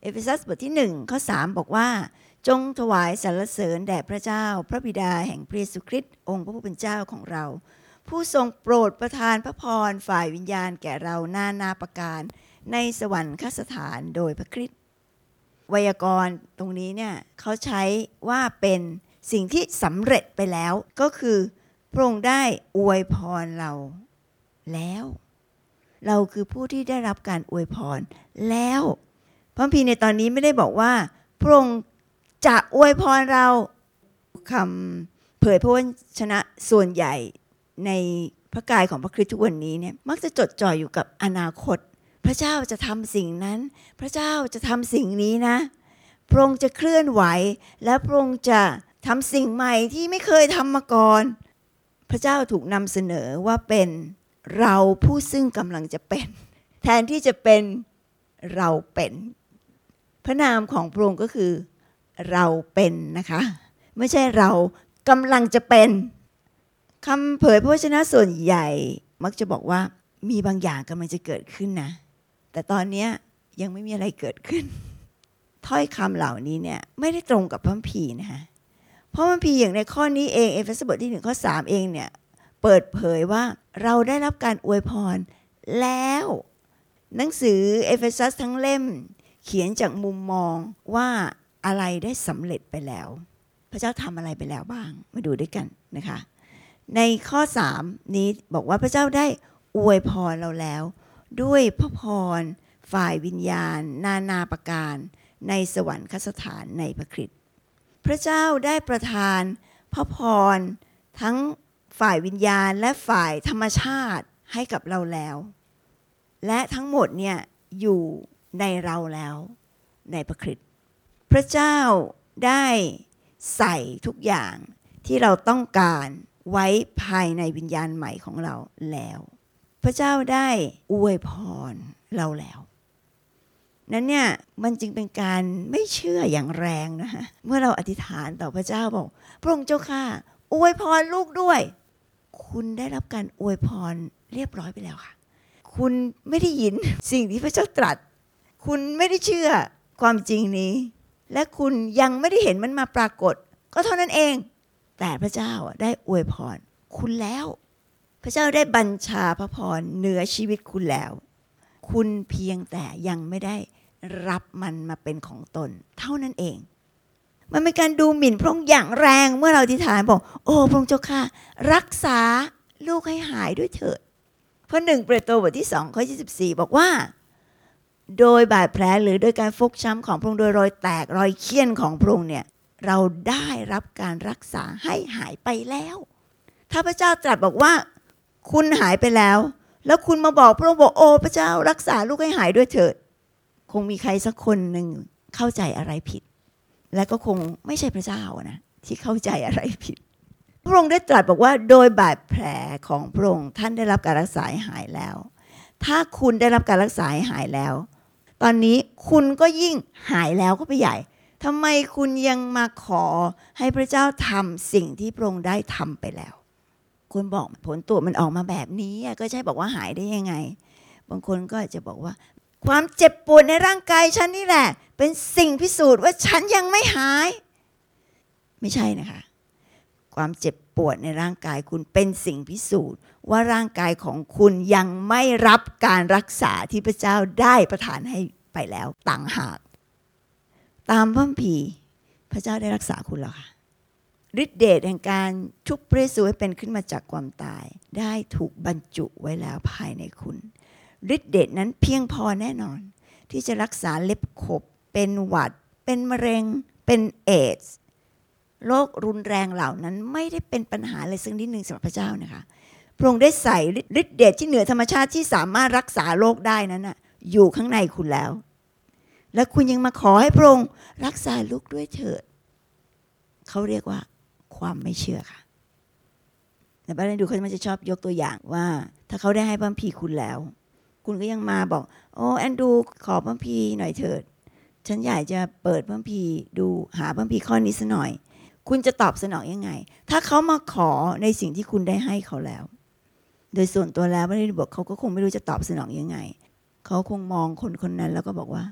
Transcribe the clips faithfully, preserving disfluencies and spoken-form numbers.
เอเฟซัสบทที่หนึ่งข้อสามบอกว่าจงถวายสรรเสริญแด่พระเจ้าพระบิดาแห่งพระเยซูคริสต์องค์พระผู้เป็นเจ้าของเราผู้ทรงโปรดประทานพระพรฝ่ายวิญญาณแก่เรานานาประการในสวรรคสถานโดยพระคริสต์ไวยากรณ์ตรงนี้เนี่ยเขาใช้ว่าเป็นสิ่งที่สำเร็จไปแล้วก็คือพระองค์ได้อวยพรเราแล้วเราคือผู้ที่ได้รับการอวยพรแล้วพระคัมภีร์ในตอนนี้ไม่ได้บอกว่าพระองค์จะอวยพรเราคำเผยพระวจนะส่วนใหญ่ในพระกายของพระคริสต์ทุกวันนี้เนี่ยมักจะจดจ่ออยู่กับอนาคตพระเจ้าจะทำสิ่งนั้นพระเจ้าจะทำสิ่งนี้นะพระองค์จะเคลื่อนไหวและพระองค์จะทำสิ่งใหม่ที่ไม่เคยทำมาก่อนพระเจ้าถูกนำเสนอว่าเป็นเราผู้ซึ่งกำลังจะเป็นแทนที่จะเป็นเราเป็นพระนามของพระองค์ก็คือเราเป็นนะคะไม่ใช่เรากำลังจะเป็นคำเผยพระวจนะส่วนใหญ่มักจะบอกว่ามีบางอย่างกำลังจะเกิดขึ้นนะแต่ตอนนี้ยังไม่มีอะไรเกิดขึ้นถ้อยคำเหล่านี้เนี่ยไม่ได้ตรงกับพระคัมภีร์นะคะเพราะพระคัมภีร์อย่างในข้อนี้เองเอเฟซัสบทที่หนึ่งข้อสามเองเนี่ยเปิดเผยว่าเราได้รับการอวยพรแล้วหนังสือเอเฟซัสทั้งเล่มเขียนจากมุมมองว่าอะไรได้สำเร็จไปแล้วพระเจ้าทำอะไรไปแล้วบ้างมาดูด้วยกันนะคะในข้อสามนี้บอกว่าพระเจ้าได้อวยพรเราแล้วด้วยพระพรฝ่ายวิญญาณนานาประการในสวรรคสถานในพระคริสต์พระเจ้าได้ประทานพระพรทั้งฝ่ายวิญญาณและฝ่ายธรรมชาติให้กับเราแล้วและทั้งหมดเนี่ยอยู่ในเราแล้วในพระคริสต์พระเจ้าได้ใส่ทุกอย่างที่เราต้องการไว้ภายในวิญญาณใหม่ของเราแล้วพระเจ้าได้อวยพรเราแล้วนั้นเนี่ยมันจึงเป็นการไม่เชื่ออย่างแรงนะฮะเมื่อเราอธิษฐานต่อพระเจ้าบอกพระองค์เจ้าข้าอวยพรลูกด้วยคุณได้รับการอวยพรเรียบร้อยไปแล้วค่ะคุณไม่ได้ยินสิ่งที่พระเจ้าตรัสคุณไม่ได้เชื่อความจริงนี้และคุณยังไม่ได้เห็นมันมาปรากฏก็เท่านั้นเองแต่พระเจ้าได้อวยพรคุณแล้วพระเจ้าได้บัญชาพระพรเหนือชีวิตคุณแล้วคุณเพียงแต่ยังไม่ได้รับมันมาเป็นของตนเท่านั้นเองมันเป็นการดูหมิ่นพระองค์อย่างแรงเมื่อเราอธิษฐานบอกโอ้พระองค์เจ้าข้ารักษาลูกให้หายด้วยเถิดเพราะหนึ่งเปโตรบทที่สองข้อยี่สิบสี่บอกว่าโดยบาดแผลหรือโดยการฟกช้ำของพระองค์โดยรอยแตกรอยเคี้ยนของพระองค์เนี่ยเราได้รับการรักษาให้หายไปแล้วถ้าพระเจ้าตรัสบอกว่าคุณหายไปแล้วแล้วคุณมาบอกพระองค์บอกโอ้พระเจ้ารักษาลูกให้หายด้วยเถิดคงมีใครสักคนหนึ่งเข้าใจอะไรผิดและก็คงไม่ใช่พระเจ้านะที่เข้าใจอะไรผิดพระองค์ได้ตรัสบอกว่าโดยบาดแผลของพระองค์ท่านได้รับการรักษาให้หายแล้วถ้าคุณได้รับการรักษาให้หายแล้วตอนนี้คุณก็ยิ่งหายแล้วก็ไปใหญ่ทำไมคุณยังมาขอให้พระเจ้าทำสิ่งที่พระองค์ได้ทำไปแล้วคุณบอกผลตรวจมันออกมาแบบนี้ก็ใช่บอกว่าหายได้ยังไงบางคนก็อาจจะบอกว่าความเจ็บปวดในร่างกายฉันนี่แหละเป็นสิ่งพิสูจน์ว่าฉันยังไม่หายไม่ใช่นะคะความเจ็บปวดในร่างกายคุณเป็นสิ่งพิสูจน์ว่าร่างกายของคุณยังไม่รับการรักษาที่พระเจ้าได้ประทานให้ไปแล้วต่างหากตามพระคัมภีร์พระเจ้าได้รักษาคุณแล้วค่ะฤทธิเดชแห่งการชุบพระเยซูให้เป็นขึ้นมาจากความตายได้ถูกบรรจุไว้แล้วภายในคุณฤทธิเดชนั้นเพียงพอแน่นอนที่จะรักษาเล็บขบเป็นหวัดเป็นมะเร็งเป็นเอดส์โรครุนแรงเหล่านั้นไม่ได้เป็นปัญหาเลยสักนิดนึงสำหรับพระเจ้านะคะพระองค์ได้ใส่ฤทธิเดชที่เหนือธรรมชาติที่สามารถรักษาโรคได้นั้นน่ะอยู่ข้างในคุณแล้วและคุณยังมาขอให้พระองค์รักษาลูกด้วยเถิดเขาเรียกว่าความไม่เชื่อค่ะแต่บ้านเราดูเขาจะชอบยกตัวอย่างว่าถ้าเขาได้ให้พระคัมภีร์คุณแล้วคุณก็ยังมาบอกโอ้แอนดูขอพระคัมภีร์หน่อยเถิดฉันอยากจะเปิดพระคัมภีร์ดูหาพระคัมภีร์ข้อนี้ซะหน่อยคุณจะตอบสนองยังไงถ้าเขามาขอในสิ่งที่คุณได้ให้เขาแล้วโดยส่วนตัวแล้วไม่ได้บอกเขาก็คงไม่รู้จะตอบสนองยังไงเขาคงมองคนคนนั้นแล้วก็บอกว่าไป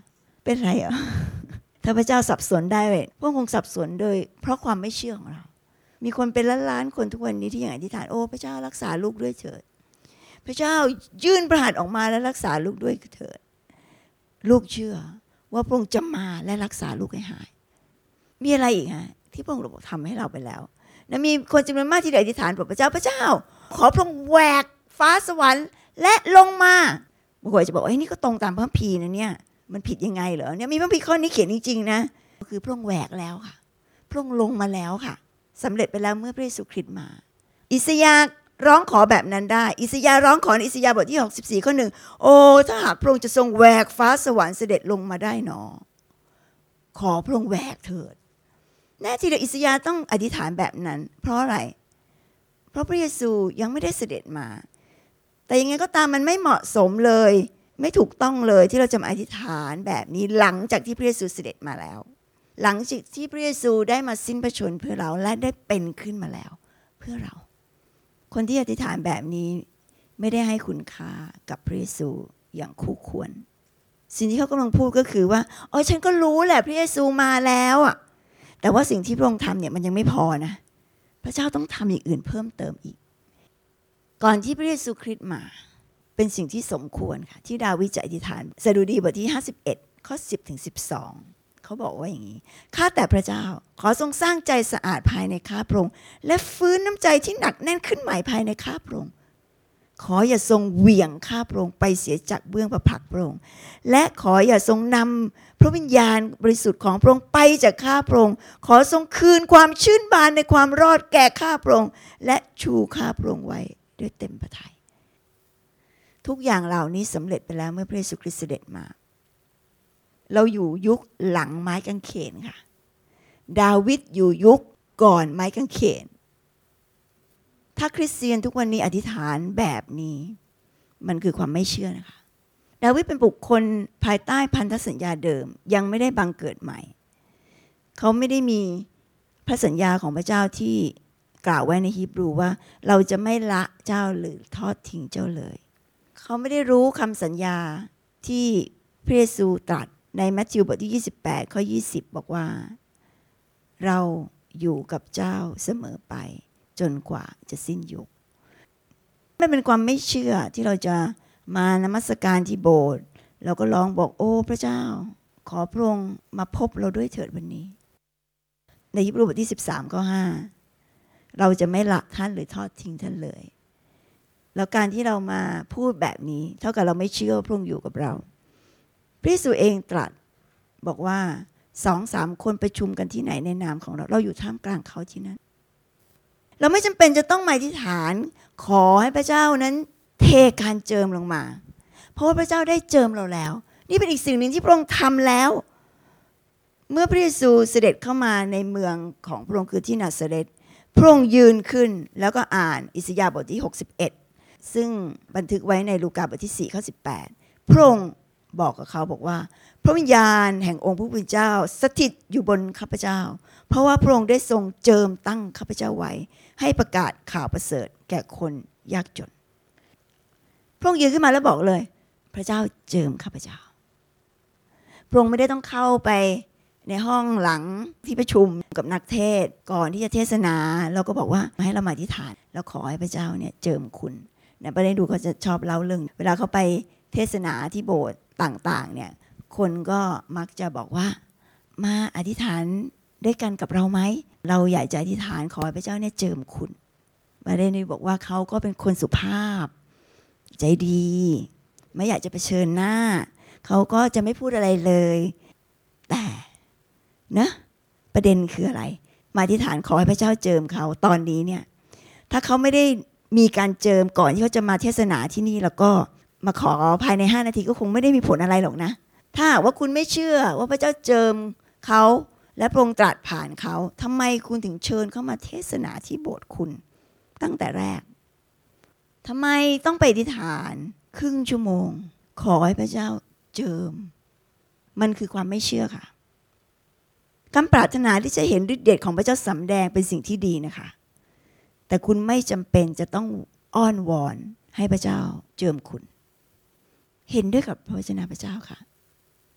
เป็นไรอ่ะ ถ้าพระเจ้าสับสนได้พวกคงสับสนโดยเพราะความไม่เชื่อของเรามีคนเป็นล้านๆคนทุกวันนี้ที่ยังอธิษฐานโอ้พระเจ้ารักษาลูกด้วยเถิดพระเจ้ายื่นพระหัตถ์ออกมาและรักษาลูกด้วยเถิดลูกเชื่อว่าพระองค์จะมาและรักษาลูกให้หายมีอะไรอีกฮะที่พระองค์ทำให้เราไปแล้วและมีคนจำนวนมากที่ได้อธิษฐานบอกพระเจ้าพระเจ้าขอพระองค์แหวกฟ้าสวรรค์และลงมาบางคนจะบอกว่าเฮ้ยนี่ก็ตรงตามพระคัมภีร์นะเนี่ยมันผิดยังไงเหรอเนี่ยมีพระคัมภีร์ข้อนี้เขียนจริงๆนะคือพระองค์แหวกแล้วค่ะพระองค์ลงมาแล้วค่ะสำเร็จไปแล้วเมื่อพระเยซูคริสต์มาอิสยาห์ร้องขอแบบนั้นได้อิสยาห์ร้องขอในอิสยาห์บทที่หกสิบสี่ข้อหนึ่งโอ้ถ้าหากพระองค์จะทรงแหวกฟ้าสวรรค์เสด็จลงมาได้หนอขอพระองค์แหวกเถิดแน่ที่เดอิสยาห์ต้องอธิษฐานแบบนั้นเพราะอะไรเพราะพระเยซูยังไม่ได้เสด็จมาแต่ยังไงก็ตามมันไม่เหมาะสมเลยไม่ถูกต้องเลยที่เราจะมาอธิษฐานแบบนี้หลังจากที่พระเยซูเสด็จมาแล้วหลังจากที่พระเยซูได้มาสิ้นพระชนม์เพื่อเราและได้เป็นขึ้นมาแล้วเพื่อเราคนที่อธิษฐานแบบนี้ไม่ได้ให้คุณค่ากับพระเยซูอย่างคู่ควรสิ่งที่เขากำลังพูดก็คือว่าอ๋อฉันก็รู้แหละพระเยซูมาแล้วอ่ะแต่ว่าสิ่งที่พระองค์ทำเนี่ยมันยังไม่พอนะพระเจ้าต้องทำอย่างอื่นเพิ่มเติมอีกก่อนที่พระเยซูคริสต์มาเป็นสิ่งที่สมควรค่ะที่ดาวิดจะอธิษฐานสดุดีบทที่ห้าสิบเอ็ดข้อสิบถึงสิบสองเขาบอกว่าอย่างนี้ข้าแต่พระเจ้าขอทรงสร้างใจสะอาดภายในข้าพระองค์และฟื้นน้ำใจที่หนักแน่นขึ้นใหม่ภายในข้าพระองค์ขออย่าทรงเหวี่ยงข้าพระองค์ไปเสียจากเบื้องพระพักตร์พระองค์และขออย่าทรงนำพระวิญญาณบริสุทธิ์ของพระองค์ไปจากข้าพระองค์ขอทรงคืนความชื่นบานในความรอดแก่ข้าพระองค์และชูข้าพระองค์ไว้ด้วยเต็มพระทัยทุกอย่างเหล่านี้สำเร็จไปแล้วเมื่อพระเยซูคริสต์เสด็จมาเราอยู่ยุคหลังไม้กางเขนค่ะดาวิดอยู่ยุคก่อนไม้กางเขนถ้าคริสเตียนทุกวันนี้อธิษฐานแบบนี้มันคือความไม่เชื่อนะคะดาวิดเป็นบุคคลภายใต้พันธสัญญาเดิมยังไม่ได้บังเกิดใหม่เขาไม่ได้มีพระสัญญาของพระเจ้าที่กล่าวไว้ในฮีบรูว่าเราจะไม่ละเจ้าหรือทอดทิ้งเจ้าเลยเขาไม่ได้รู้คำสัญญาที่พระเยซูตรัสในมัทธิวบทที่ยี่สิบแปดข้อยี่สิบบอกว่าเราอยู่กับเจ้าเสมอไปจนกว่าจะสิ้นยุคไม่เป็นความไม่เชื่อที่เราจะมานมัสการที่โบสถ์เราก็ร้องบอกโอ้พระเจ้าขอพระองค์มาพบเราด้วยเถิดวันนี้ในฮีบรูบทที่สิบสามข้อห้าเราจะไม่ละท่านหรือทอดทิ้งท่านเลยแล้วการที่เรามาพูดแบบนี้เท่ากับเราไม่เชื่อพระองค์อยู่กับเราพระเยซูเองตรัสบอกว่าสองสามคนประชุมกันที่ไหนในนามของเราเราอยู่ท่ามกลางเขาที่นั่นเราไม่จำเป็นจะต้องมาอธิษฐานขอให้พระเจ้านั้นเทการเจิมลงมาเพราะว่าพระเจ้าได้เจิมเราแล้วนี่เป็นอีกสิ่งหนึ่งที่พระองค์ทำแล้วเมื่อพระเยซูเสด็จเข้ามาในเมืองของพระองค์คือที่นาซาเรตพระองค์ยืนขึ้นแล้วก็อ่านอิสยาห์บทที่หกสิบเอ็ดซึ่งบันทึกไว้ในลูกาบทที่สี่ข้อสิบแปดพระองค์บอกกับเขาบอกว่าพระวิญญาณแห่งองค์พระผู้เป็นเจ้าสถิตอยู่บนข้าพเจ้าเพราะว่าพระองค์ได้ทรงเจิมตั้งข้าพเจ้าไว้ให้ประกาศข่าวประเสริฐแก่คนยากจนพระองค์ยืนขึ้นมาแล้วบอกเลยพระเจ้าเจิมข้าพเจ้าพระองค์ไม่ได้ต้องเข้าไปในห้องหลังที่ประชุมกับนักเทศก่อนที่จะเทศนาเราก็บอกว่าให้เรามาอธิษฐานแล้วขอให้พระเจ้าเนี่ยเจิมคุณนะประเด็นดูเขาจะชอบเล่าเรื่องเวลาเขาไปเทศนาที่โบสถ์ต่างๆเนี่ยคนก็มักจะบอกว่ามาอธิษฐานด้วยกันกับเราไหมเราอยากจะอธิษฐานขอให้พระเจ้าเนี่ยเจิมคุณประเด็นนี้บอกว่าเขาก็เป็นคนสุภาพใจดีไม่อยากจะเผชิญหน้าเขาก็จะไม่พูดอะไรเลยแต่นะประเด็นคืออะไรมาอธิษฐานขอให้พระเจ้าเจิมเขาตอนนี้เนี่ยถ้าเขาไม่ได้มีการเจิมก่อนที่เขาจะมาเทศนาที่นี่แล้วก็มาขอภายในห้านาทีก็คงไม่ได้มีผลอะไรหรอกนะถ้าว่าคุณไม่เชื่อว่าพระเจ้าเจิมเขาและพระองค์ตรัสผ่านเขาทำไมคุณถึงเชิญเขามาเทศนาที่โบสถ์คุณตั้งแต่แรกทำไมต้องไปอธิษฐานครึ่งชั่วโมงขอให้พระเจ้าเจิมมันคือความไม่เชื่อค่ะการปรารถนาที่จะเห็นฤทธิ์เดชของพระเจ้าสำแดงเป็นสิ่งที่ดีนะคะแต่คุณไม่จำเป็นจะต้องอ้อนวอนให้พระเจ้าเจิมคุณเห็นด้วยกับพระวจนะพระเจ้าค่ะ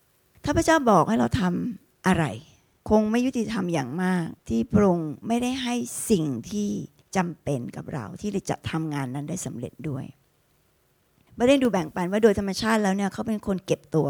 ถ้าพระเจ้าบอกให้เราทำอะไรคงไม่ยุติธรรมอย่างมากที่พระองค์ไม่ได้ให้สิ่งที่จำเป็นกับเราที่จะทำงานนั้นได้สำเร็จด้วยไม่ได้ดูแบ่งปันว่าโดยธรรมชาติแล้วเนี่ยเขาเป็นคนเก็บตัว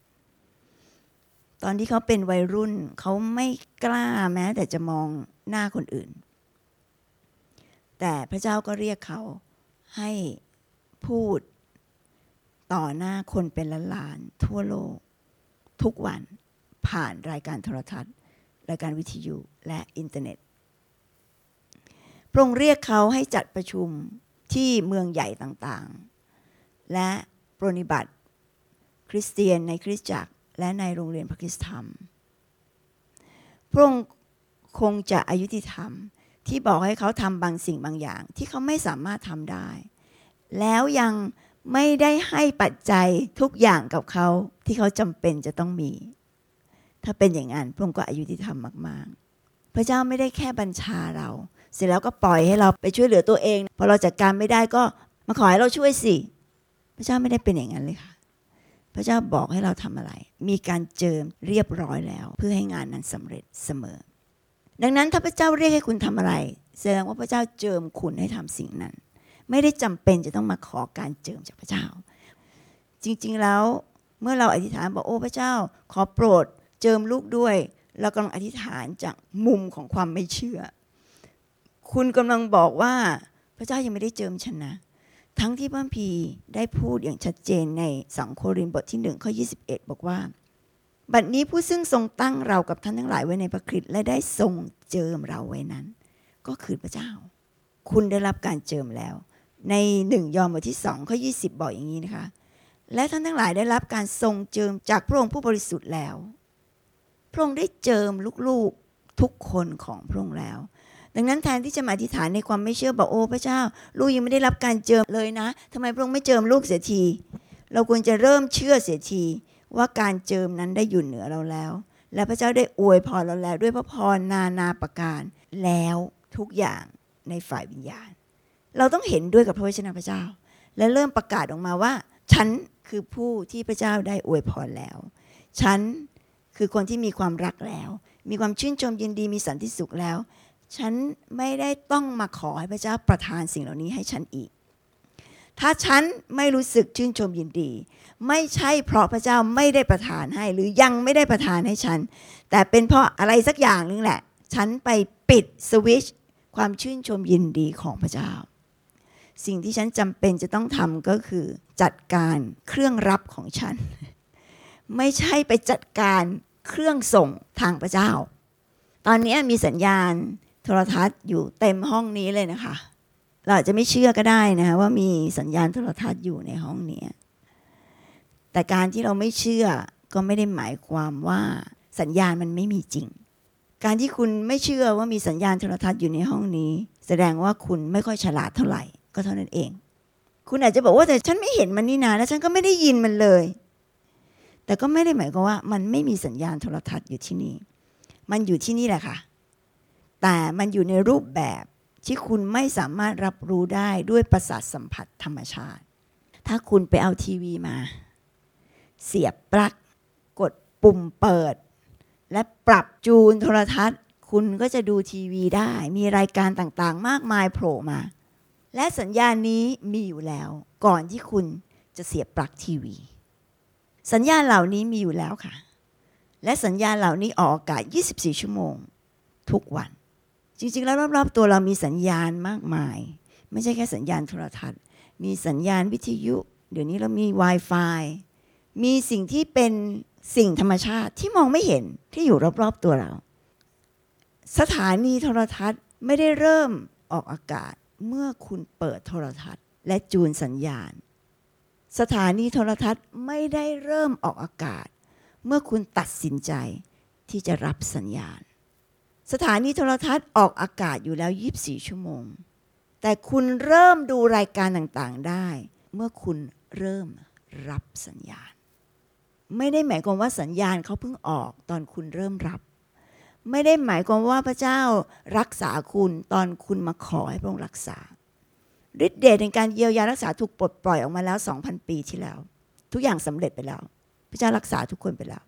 ตอนที่เขาเป็นวัยรุ่นเขาไม่กล้าแม้แต่จะมองหน้าคนอื่นแต่พระเจ้าก็เรียกเขาให้พูดต่อหน้าคนเป็นล้านๆทั่วโลกทุกวันผ่านรายการโทรทัศน์รายการวิทยุและอินเทอร์เน็ตพระองค์เรียกเขาให้จัดประชุมที่เมืองใหญ่ต่างๆและปรนนิบัติคริสเตียนในคริสตจักรและในโรงเรียนพระคริสตธรรมพระองค์คงจะอยุติธรรมที่บอกให้เขาทำบางสิ่งบางอย่างที่เขาไม่สามารถทำได้แล้วยังไม่ได้ให้ปัจจัยทุกอย่างกับเขาที่เขาจำเป็นจะต้องมีถ้าเป็นอย่างนั้นพระองค์ก็อยุติธรรมมากๆพระเจ้าไม่ได้แค่บัญชาเราเสร็จแล้วก็ปล่อยให้เราไปช่วยเหลือตัวเองพอเราจัดการไม่ได้ก็มาขอให้เราช่วยสิพระเจ้าไม่ได้เป็นอย่างนั้นเลยค่ะพระเจ้าบอกให้เราทำอะไรมีการเจิมเรียบร้อยแล้วเพื่อให้งานนั้นสำเร็จเสมอดังนั้นถ้าพระเจ้าเรียกให้คุณทำอะไรแสดงว่าพระเจ้าเจิมคุณให้ทำสิ่งนั้นไม่ได้จำเป็นจะต้องมาขอการเจิมจากพระเจ้าจริงๆแล้วเมื่อเราอธิษฐานบอกโอ้พระเจ้าขอโปรดเจิมลูกด้วยเรากำลังอธิษฐานจากมุมของความไม่เชื่อคุณกำลังบอกว่าพระเจ้ายังไม่ได้เจิมฉันนะทั้งที่พระคัมภีร์ได้พูดอย่างชัดเจนในสองโครินธ์บทที่หนึ่งข้อยี่สิบเอ็ดบอกว่าบัดนี้ผู้ซึ่งทรงตั้งเรากับท่านทั้งหลายไว้ในพระคริสต์และได้ทรงเจิมเราไว้นั้นก็คือพระเจ้าคุณได้รับการเจิมแล้วในหนึ่งยอห์นบทที่สองข้อยี่สิบบอกอย่างนี้นะคะและท่านทั้งหลายได้รับการทรงเจิมจากพระองค์ผู้บริสุทธิ์แล้วพระองค์ได้เจิมลูกๆทุกคนของพระองค์แล้วดังนั้นแทนที่จะมาอธิษฐานในความไม่เชื่อบอกโอ้พระเจ้าลูกยังไม่ได้รับการเจิมเลยนะทำไมพระองค์ไม่เจิมลูกเสียทีเราควรจะเริ่มเชื่อเสียทีว่าการเจิมนั้นได้อยู่เหนือเราแล้วและพระเจ้าได้อวยพรเราแล้วด้วยพระพรนานาประการแล้วทุกอย่างในฝ่ายวิญญาณเราต้องเห็นด้วยกับพระวจนะพระเจ้าและเริ่มประกาศออกมาว่าฉันคือผู้ที่พระเจ้าได้อวยพรแล้วฉันคือคนที่มีความรักแล้วมีความชื่นชมยินดีมีสันติสุขแล้วฉันไม่ได้ต้องมาขอให้พระเจ้าประทานสิ่งเหล่านี้ให้ฉันอีกถ้าฉันไม่รู้สึกชื่นชมยินดีไม่ใช่เพราะพระเจ้าไม่ได้ประทานให้หรือยังไม่ได้ประทานให้ฉันแต่เป็นเพราะอะไรสักอย่างนึงแหละฉันไปปิดสวิตช์ความชื่นชมยินดีของพระเจ้าสิ่งที่ฉันจำเป็นจะต้องทำก็คือจัดการเครื่องรับของฉันไม่ใช่ไปจัดการเครื่องส่งทางพระเจ้าตอนนี้มีสัญญาณโทรทัศน์อยู่เต็มห้องนี้เลยนะคะเราอาจจะไม่เชื่อก็ได้นะคะว่ามีสัญญาณโทรทัศน์อยู่ในห้องนี้แต่การที่เราไม่เชื่อก็ไม่ได้หมายความว่าสัญญาณมันไม่มีจริงการที่คุณไม่เชื่อว่ามีสัญญาณโทรทัศน์อยู่ในห้องนี้แสดงว่าคุณไม่ค่อยฉลาดเท่าไหร่ก็เท่านั้นเองคุณอาจจะบอกว่าแต่ฉันไม่เห็นมันนี่นาแล้วฉันก็ไม่ได้ยินมันเลยแต่ก็ไม่ได้หมายความว่ามันไม่มีสัญญาณโทรทัศน์อยู่ที่นี่มันอยู่ที่นี่แหละค่ะแต่มันอยู่ในรูปแบบที่คุณไม่สามารถรับรู้ได้ด้วยประสาทสัมผัสธรรมชาติถ้าคุณไปเอาทีวีมาเสียบปลั๊กกดปุ่มเปิดและปรับจูนโทรทัศน์คุณก็จะดูทีวีได้มีรายการต่างๆมากมายโผล่มาและสัญญาณนี้มีอยู่แล้วก่อนที่คุณจะเสียบปลั๊กทีวีสัญญาณเหล่านี้มีอยู่แล้วค่ะและสัญญาณเหล่านี้ออกอากาศยี่สิบสี่ชั่วโมงทุกวันจริงๆแล้วรอบๆตัวเรามีสัญญาณมากมายไม่ใช่แค่สัญญาณโทรทัศน์มีสัญญาณวิทยุเดี๋ยวนี้เรามี Wi-Fi มีสิ่งที่เป็นสิ่งธรรมชาติที่มองไม่เห็นที่อยู่รอบๆตัวเราสถานีโทรทัศน์ไม่ได้เริ่มออกอากาศเมื่อคุณเปิดโทรทัศน์และจูนสัญญาณสถานีโทรทัศน์ไม่ได้เริ่มออกอากาศเมื่อคุณตัดสินใจที่จะรับสัญญาณสถานีโทรทัศน์ออกอากาศอยู่แล้วยี่สิบสี่ชั่วโมงแต่คุณเริ่มดูรายการต่างๆได้เมื่อคุณเริ่มรับสัญญาณไม่ได้หมายความว่าสัญญาณเขาเพิ่งออกตอนคุณเริ่มรับไม่ได้หมายความว่าพระเจ้ารักษาคุณตอนคุณมาขอให้พระองค์รักษาฤทธิ์เดชในการเยียวยารักษาถูกปลดปล่อยออกมาแล้ว สองพัน ปีที่แล้วทุกอย่างสำเร็จไปแล้วพระเจ้ารักษาทุกคนไปแล้ว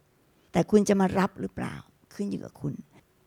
แต่คุณจะมารับหรือเปล่าขึ้นอยู่กับคุณ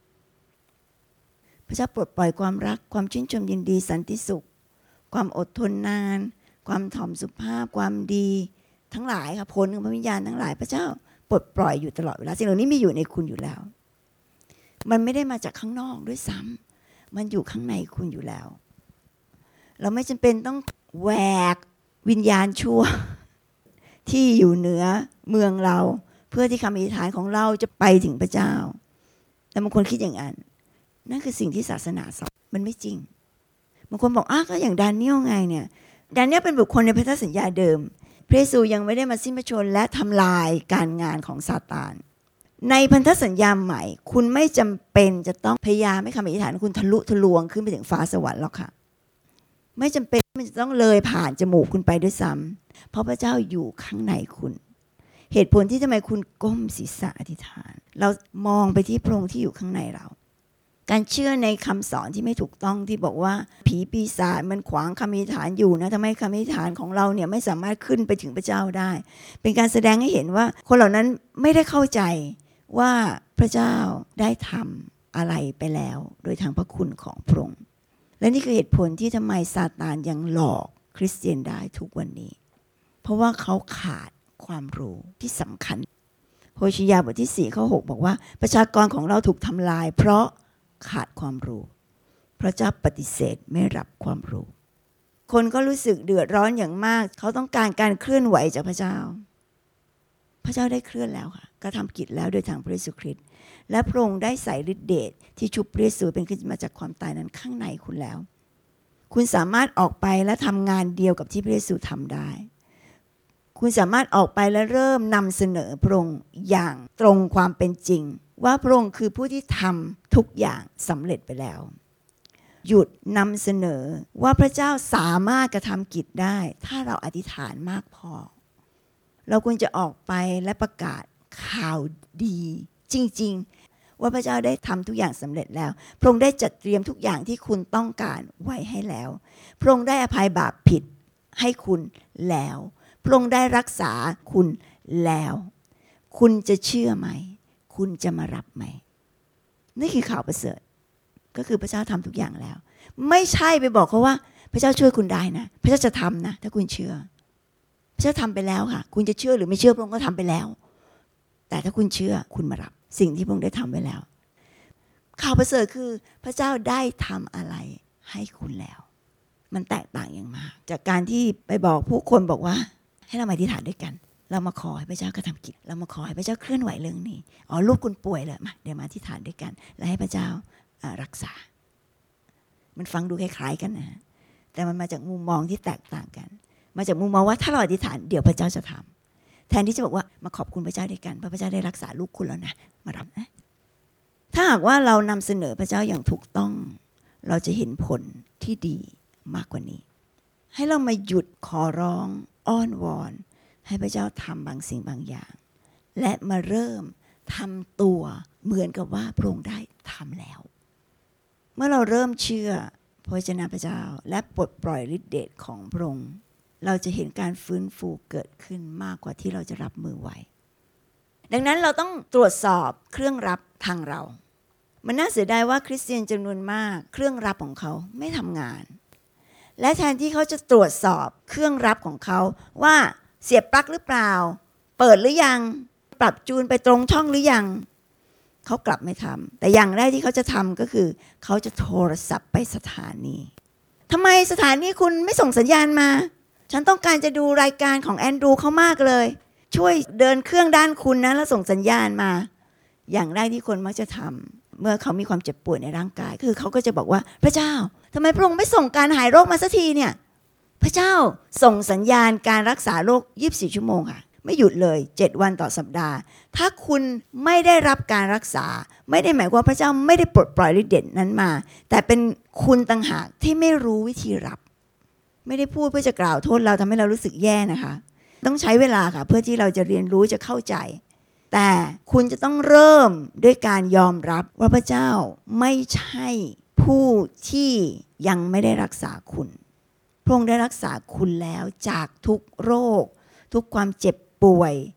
พระเจ้าปลดปล่อยความรักความชื่นชมยินดีสันติสุขความอดทนนานความถ่อมสุภาพความดีทั้งหลายค่ะผลของพระวิญญาณทั้งหลายพระเจ้าปลดปล่อยอยู่ตลอดเวลาสิ่งเหล่านี้มีอยู่ในคุณอยู่แล้วมันไม่ได้มาจากข้างนอกด้วยซ้ำมันอยู่ข้างในคุณอยู่แล้วเราไม่จำเป็นต้องแหวกวิญญาณชั่วที่อยู่เหนือเมืองเราเพื่อที่คำอธิษฐานของเราจะไปถึงพระเจ้าแต่บางคนคิดอย่างนั้นนั่นคือสิ่งที่ศาสนาสอนมันไม่จริงบางคนบอกอ้าวก็อย่างดาเนียลไงเนี่ยดาเนียลเป็นบุคคลในพันธสัญญาเดิมพระเยซูยังไม่ได้มาสิ้นพระชนม์และทำลายการงานของซาตานในพันธสัญญาใหม่คุณไม่จำเป็นจะต้องพยายามให้คำอธิษฐานคุณทะลุทะลวงขึ้นไปถึงฟ้าสวรรค์หรอกค่ะไม่จำเป็นมันจะต้องเลยผ่านจมูกคุณไปด้วยซ้ำเพราะพระเจ้าอยู่ข้างในคุณเหตุผลที่ทำไมคุณก้มศีรษะอธิษฐานเรามองไปที่พระองค์ที่อยู่ข้างในเราการเชื่อในคำสอนที่ไม่ถูกต้องที่บอกว่าผีปีศาจมันขวางคำอธิษฐานอยู่นะทำให้คำอธิษฐานของเราเนี่ยไม่สามารถขึ้นไปถึงพระเจ้าได้เป็นการแสดงให้เห็นว่าคนเหล่านั้นไม่ได้เข้าใจว่าพระเจ้าได้ทำอะไรไปแล้วโดยทางพระคุณของพระองค์และนี่คือเหตุผลที่ทำไมซาตานยังหลอกคริสเตียนได้ทุกวันนี้เพราะว่าเขาขาดความรู้ที่สำคัญโฮชียาบทที่สี่ข้อหกบอกว่าประชากรของเราถูกทำลายเพราะขาดความรู้พระเจ้าปฏิเสธไม่รับความรู้คนก็รู้สึกเดือดร้อนอย่างมากเขาต้องการการเคลื่อนไหวจากพระเจ้าพระเจ้าได้เคลื่อนแล้วค่ะกระทำกิจแล้วโดยทางพระเยซูคริสต์และพระองค์ได้ใส่ฤทธิเดชที่ชุบพระเยซูเป็นขึ้นมาจากความตายนั้นข้างในคุณแล้วคุณสามารถออกไปและทำงานเดียวกับที่พระเยซูทำได้คุณสามารถออกไปและเริ่มนำเสนอพระองค์อย่างตรงความเป็นจริงว่าพระองค์คือผู้ที่ทำทุกอย่างสำเร็จไปแล้วหยุดนำเสนอว่าพระเจ้าสามารถกระทำกิจได้ถ้าเราอธิษฐานมากพอเราควรจะออกไปและประกาศข่าวดีจริงๆว่าพระเจ้าได้ทำทุกอย่างสำเร็จแล้วพระองค์ได้จัดเตรียมทุกอย่างที่คุณต้องการไว้ให้แล้วพระองค์ได้อภัยบาปผิดให้คุณแล้วพระองค์ได้รักษาคุณแล้วคุณจะเชื่อไหมคุณจะมารับไหมนี่คือข่าวประเสริฐก็คือพระเจ้าทำทุกอย่างแล้วไม่ใช่ไปบอกเขาว่าพระเจ้าช่วยคุณได้นะพระเจ้าจะทำนะถ้าคุณเชื่อพระเจ้าทำไปแล้วค่ะคุณจะเชื่อหรือไม่เชื่อพระองค์ก็ทำไปแล้วแต่ถ้าคุณเชื่อคุณมารับสิ่งที่พระองค์ได้ทำไว้แล้วข่าวประเสริฐคือพระเจ้าได้ทำอะไรให้คุณแล้วมันแตกต่างอย่างมากจากการที่ไปบอกผู้คนบอกว่าให้เรามาอธิษฐานด้วยกันเรามาขอให้พระเจ้ากระทำกิจเรามาขอให้พระเจ้าเคลื่อนไหวเรื่องนี้อ๋อลูกคุณป่วยเลยมาเดี๋ยวมาอธิษฐานด้วยกันและให้พระเจ้ารักษามันฟังดูคล้ายๆกันนะแต่มันมาจากมุมมองที่แตกต่างกันมาจากมุมมองว่าถ้าเราอธิษฐานเดี๋ยวพระเจ้าจะทำแทนที่จะบอกว่ามาขอบคุณพระเจ้าด้วยกันเพราะพระเจ้าได้รักษาลูกคุณแล้วนะมารับนะถ้าหากว่าเรานำเสนอพระเจ้าอย่างถูกต้องเราจะเห็นผลที่ดีมากกว่านี้ให้เรามาหยุดขอร้องอ้อนวอนให้พระเจ้าทำบางสิ่งบางอย่างและมาเริ่มทำตัวเหมือนกับว่าพระองค์ได้ทำแล้วเมื่อเราเริ่มเชื่อพระวจนะพระเจ้าและปลดปล่อยฤทธิเดชของพระองค์เราจะเห็นการฟื้นฟูเกิดขึ้นมากกว่าที่เราจะรับมือไหวดังนั้นเราต้องตรวจสอบเครื่องรับทางเรามันน่าเสียดายว่าคริสเตียนจำนวนมากเครื่องรับของเขาไม่ทำงานและแทนที่เขาจะตรวจสอบเครื่องรับของเขาว่าเสียบปลั๊กหรือเปล่าเปิดหรือยังปรับจูนไปตรงช่องหรือยังเขากลับไม่ทำแต่อย่างแรกที่เขาจะทำก็คือเขาจะโทรศัพท์ไปสถานีทำไมสถานีคุณไม่ส่งสัญญาณมาฉันต้องการจะดูรายการของแอนดรูเขามากเลยช่วยเดินเครื่องด้านคุณนะแล้วส่งสัญญาณมาอย่างแรกที่คนมักจะทำเมื่อเขามีความเจ็บป่วยในร่างกายคือเขาก็จะบอกว่าพระเจ้าทำไมพระองค์ไม่ส่งการหายโรคมาสักทีเนี่ยพระเจ้าส่งสัญญาณการรักษาโรคยี่สิบสี่ชั่วโมงค่ะไม่หยุดเลยเจ็ดวันต่อสัปดาห์ถ้าคุณไม่ได้รับการรักษาไม่ได้หมายความว่าพระเจ้าไม่ได้ปลดปล่อยฤทธิ์เดชนั้นมาแต่เป็นคุณต่างหากที่ไม่รู้วิธีรับไม่ได้พูดเพื่อจะกล่าวโทษเราทำให้เรารู้สึกแย่นะคะต้องใช้เวลาค่ะเพื่อที่เราจะเรียนรู้จะเข้าใจแต่คุณจะต้องเริ่มด้วยการยอมรับว่าพระเจ้าไม่ใช่ผู้ที่ยังไม่ได้รักษาคุณพระองค์ได้รักษาคุณแล้วจากทุกโรคทุกความเจ็บป่วย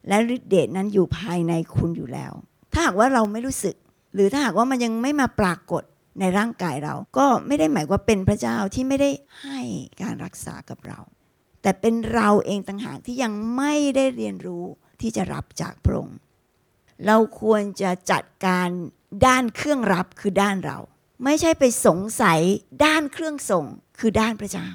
และฤทธิ์เดชนั้นอยู่ภายในคุณอยู่แล้วถ้าหากว่าเราไม่รู้สึกหรือถ้าหากว่ามันยังไม่มาปรากฏในร่างกายเราก็ไม่ได้หมายว่าเป็นพระเจ้าที่ไม่ได้ให้การรักษากับเราแต่เป็นเราเองต่างหากที่ยังไม่ได้เรียนรู้ที่จะรับจากพระองค์เราควรจะจัดการด้านเครื่องรับคือด้านเราไม่ใช่ไปสงสัยด้านเครื่องส่งคือด้านพระเจ้า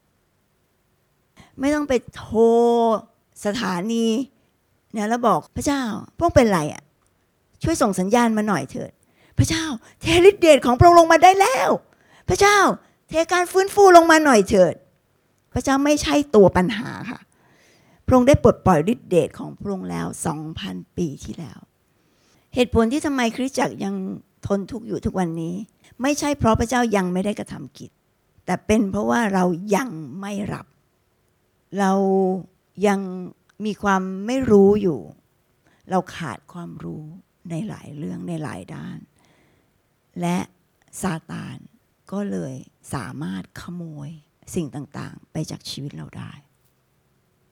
ไม่ต้องไปโทรสถานีเนี่ยแล้วบอกพระเจ้าพวกเป็นไรอ่ะช่วยส่งสัญญาณมาหน่อยเถิดพระเจ้าเทฤทธิ์เดชของพระองค์ลงมาได้แล้วพระเจ้าเทการฟื้นฟูลงมาหน่อยเถิดพระเจ้าไม่ใช่ตัวปัญหาค่ะพระองค์ได้ปลดปล่อยฤทธิ์เดชของพระองค์แล้ว สองพัน ปีที่แล้วเหตุผลที่ทำไมคริสตจักรยังทนทุกข์อยู่ทุกวันนี้ไม่ใช่เพราะพระเจ้ายังไม่ได้กระทำกิจแต่เป็นเพราะว่าเรายังไม่รับเรายังมีความไม่รู้อยู่เราขาดความรู้ในหลายเรื่องในหลายด้านและซาตานก็เลยสามารถขโมยสิ่งต่างๆไปจากชีวิตเราได้